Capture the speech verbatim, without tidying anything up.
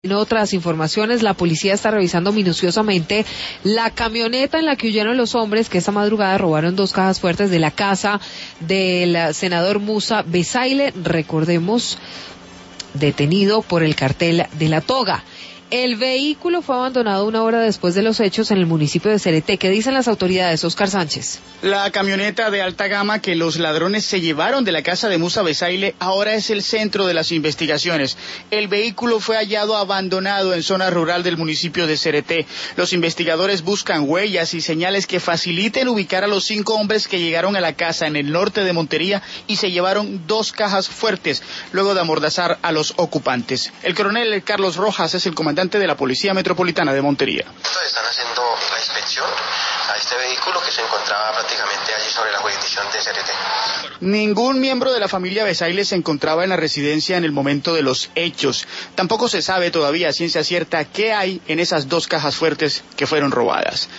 En otras informaciones, la policía está revisando minuciosamente la camioneta en la que huyeron los hombres que esta madrugada robaron dos cajas fuertes de la casa del senador Musa Besaile, recordemos, detenido por el cartel de la toga. El vehículo fue abandonado una hora después de los hechos en el municipio de Cereté. ¿Qué dicen las autoridades, Oscar Sánchez? La camioneta de alta gama que los ladrones se llevaron de la casa de Musa Besaile ahora es el centro de las investigaciones. El vehículo fue hallado abandonado en zona rural del municipio de Cereté. Los investigadores buscan huellas y señales que faciliten ubicar a los cinco hombres que llegaron a la casa en el norte de Montería y se llevaron dos cajas fuertes luego de amordazar a los ocupantes. El coronel Carlos Rojas es el comandante de la Policía Metropolitana de Montería. Están haciendo la inspección a este vehículo que se encontraba prácticamente allí sobre la jurisdicción de Cereté. Ningún miembro de la familia Besaile se encontraba en la residencia en el momento de los hechos. Tampoco se sabe todavía a ciencia cierta qué hay en esas dos cajas fuertes que fueron robadas.